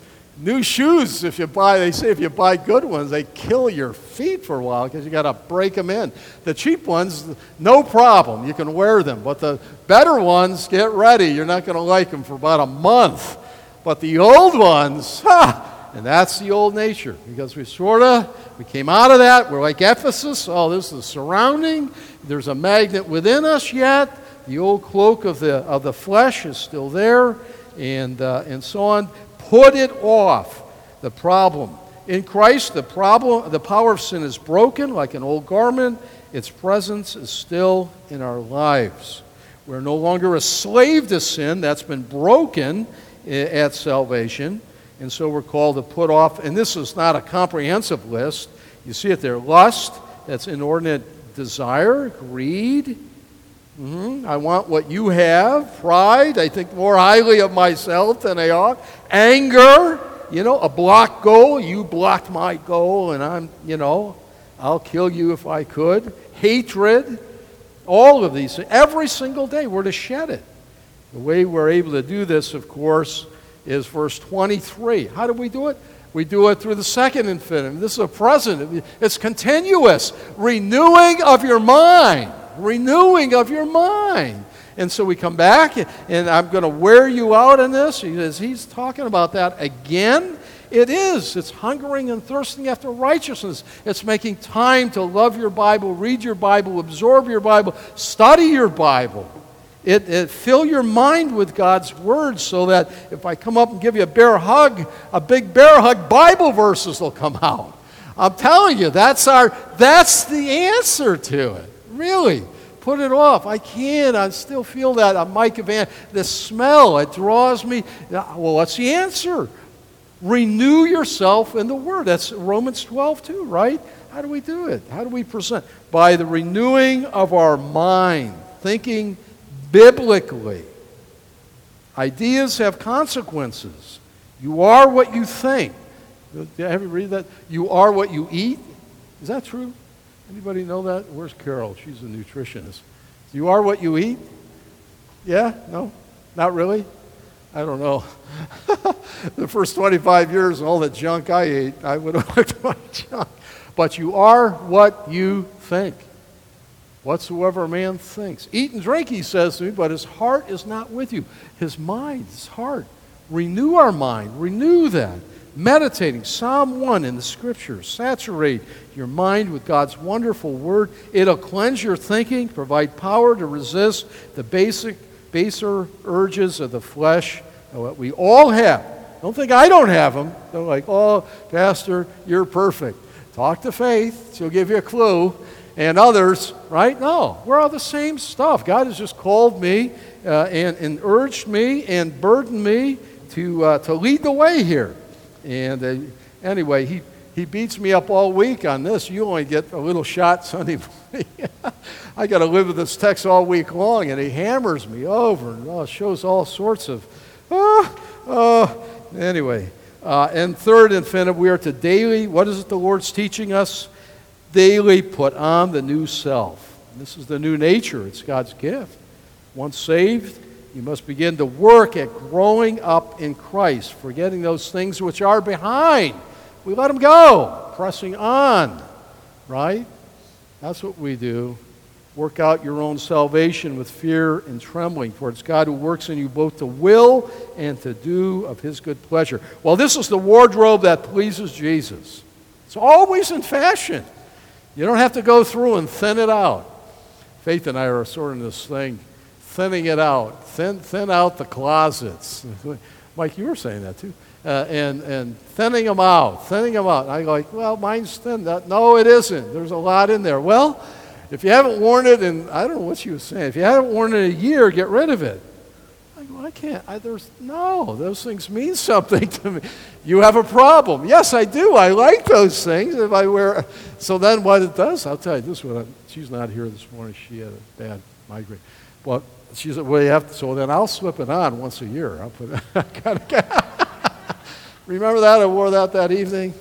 New shoes, they say if you buy good ones, they kill your feet for a while because you got to break them in. The cheap ones, no problem. You can wear them. But the better ones, get ready. You're not going to like them for about a month. But the old ones, and that's the old nature because we came out of that. We're like Ephesus. Oh, this is surrounding. There's a magnet within us yet. The old cloak of the flesh is still there, and so on. Put it off. The problem. In Christ, the power of sin is broken like an old garment. Its presence is still in our lives. We're no longer a slave to sin. That's been broken at salvation. And so we're called to put off, and this is not a comprehensive list. You see it there. Lust, that's inordinate desire, greed. I want what you have. Pride, I think more highly of myself than I ought. Anger, a blocked goal. You blocked my goal, and I'll kill you if I could. Hatred, All of these, every single day, we're to shed it. The way we're able to do this, of course, is verse 23. How do we do it? We do it through the second infinitive. This is a present. It's continuous. Renewing of your mind. Renewing of your mind. And so we come back, and I'm going to wear you out in this. He's talking about that again. It is. It's hungering and thirsting after righteousness. It's making time to love your Bible, read your Bible, absorb your Bible, study your Bible. It fill your mind with God's Word so that if I come up and give you a big bear hug, Bible verses will come out. I'm telling you, that's the answer to it. Really. Put it off. I can't. I still feel that. I'm Mike Evan. The smell, it draws me. Well, what's the answer? Renew yourself in the Word. That's Romans 12 too, right? How do we do it? How do we present? By the renewing of our mind, thinking biblically. Ideas have consequences. You are what you think. Have you read that? You are what you eat. Is that true? Anybody know that? Where's Carol? She's a nutritionist. You are what you eat? Yeah? No? Not really? I don't know. The first 25 years, all the junk I ate, I would have looked like junk. But you are what you think. Whatsoever a man thinks. Eat and drink, he says to me, but his heart is not with you. His mind, his heart. Renew our mind. Renew that. Meditating. Psalm 1 in the Scriptures. Saturate your mind with God's wonderful Word. It'll cleanse your thinking, provide power to resist the baser urges of the flesh that we all have. Don't think I don't have them. They're like, oh, Pastor, you're perfect. Talk to Faith. She'll give you a clue. And others, right? No, we're all the same stuff. God has just called me and urged me and burdened me to lead the way here. And anyway, he beats me up all week on this. You only get a little shot Sunday morning. I got to live with this text all week long, and he hammers me over and shows all sorts of, anyway. And third infinitive, we are to daily, what is it the Lord's teaching us? Daily put on the new self. This is the new nature. It's God's gift. Once saved, you must begin to work at growing up in Christ, forgetting those things which are behind. We let them go, pressing on, right? That's what we do. Work out your own salvation with fear and trembling, for it's God who works in you both to will and to do of his good pleasure. Well, this is the wardrobe that pleases Jesus. It's always in fashion. You don't have to go through and thin it out. Faith and I are sort of this thing, thinning it out. Thin out the closets. Mike, you were saying that too. And thinning them out. And I go like, well, mine's thin. No, it isn't. There's a lot in there. Well, if you haven't worn it in, I don't know what she was saying. If you haven't worn it in a year, get rid of it. I go, I can't. Those things mean something to me. You have a problem. Yes, I do. I like those things. If I wear, so then what it does, I'll tell you this one. She's not here this morning. She had a bad migraine. Well, she said, well, you have to, so then I'll slip it on once a year. I'll put it. Remember that? I wore that evening.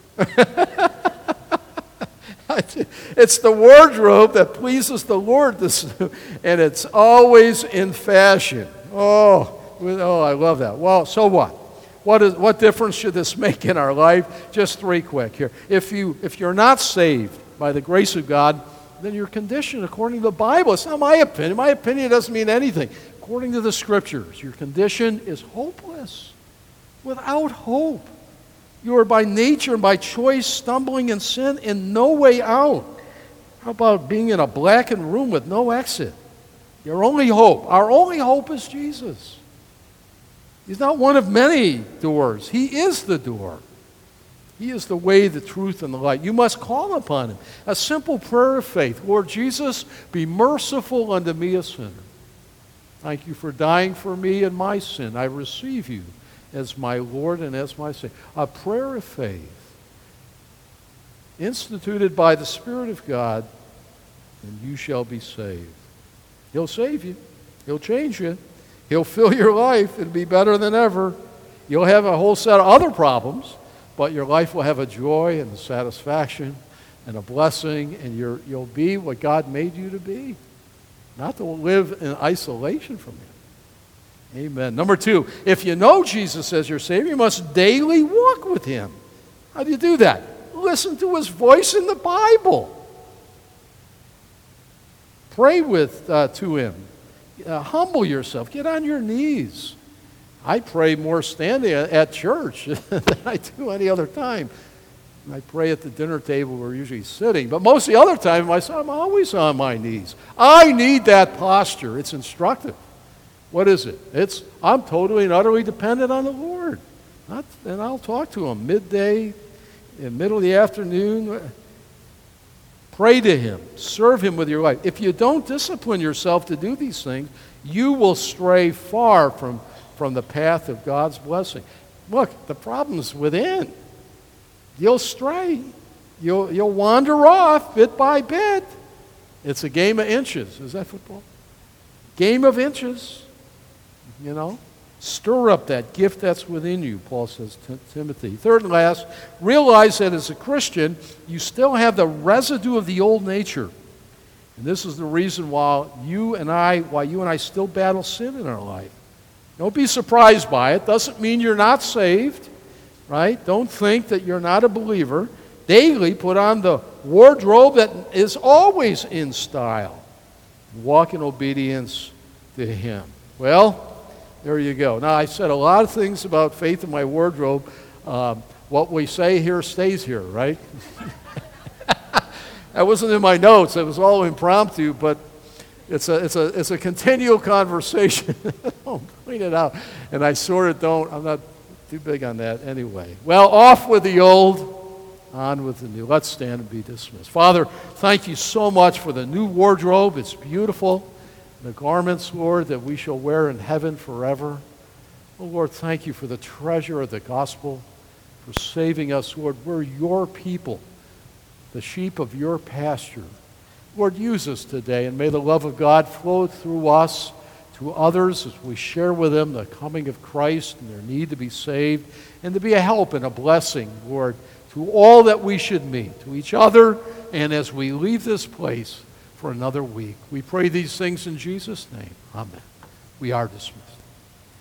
It's the wardrobe that pleases the Lord, and it's always in fashion. Oh, I love that. Well, so what? What difference should this make in our life? Just three quick here. If you're not saved by the grace of God, then you're conditioned according to the Bible. It's not my opinion. My opinion doesn't mean anything. According to the Scriptures, your condition is hopeless, without hope. You are by nature and by choice stumbling in sin and no way out. How about being in a blackened room with no exit? Our only hope is Jesus. He's not one of many doors. He is the door. He is the way, the truth, and the light. You must call upon him. A simple prayer of faith. Lord Jesus, be merciful unto me, a sinner. Thank you for dying for me and my sin. I receive you as my Lord and as my Savior. A prayer of faith instituted by the Spirit of God, and you shall be saved. He'll save you. He'll change you. He'll fill your life. It'll be better than ever. You'll have a whole set of other problems, but your life will have a joy and a satisfaction and a blessing, and you'll be what God made you to be. not to live in isolation from him. Amen. Number 2, if you know Jesus as your Savior, you must daily walk with him. How do you do that? Listen to his voice in the Bible. Pray to him. Humble yourself. Get on your knees. I pray more standing at church than I do any other time. I pray at the dinner table. We're usually sitting. But most of the other time, I'm always on my knees. I need that posture. It's instructive. What is it? I'm totally and utterly dependent on the Lord. And I'll talk to him midday, in the middle of the afternoon. Pray to him. Serve him with your life. If you don't discipline yourself to do these things, you will stray far from the path of God's blessing. Look, the problem's within. You'll stray. You'll wander off bit by bit. It's a game of inches. Is that football? Game of inches. You know? Stir up that gift that's within you, Paul says to Timothy. Third and last, realize that as a Christian, you still have the residue of the old nature. And this is the reason why you and I still battle sin in our life. Don't be surprised by it. Doesn't mean you're not saved, right? Don't think that you're not a believer. Daily put on the wardrobe that is always in style. Walk in obedience to him. Well, there you go. Now, I said a lot of things about faith in my wardrobe. What we say here stays here, right? That wasn't in my notes. It was all impromptu, but it's a continual conversation. Don't clean it out. And I sort of don't. I'm not too big on that anyway. Well, off with the old, on with the new. Let's stand and be dismissed. Father, thank you so much for the new wardrobe. It's beautiful. The garments, Lord, that we shall wear in heaven forever. Oh, Lord, thank you for the treasure of the gospel, for saving us, Lord. We're your people, the sheep of your pasture. Lord, use us today, and may the love of God flow through us to others as we share with them the coming of Christ and their need to be saved, and to be a help and a blessing, Lord, to all that we should meet, to each other, and as we leave this place for another week. We pray these things in Jesus' name. Amen. We are dismissed.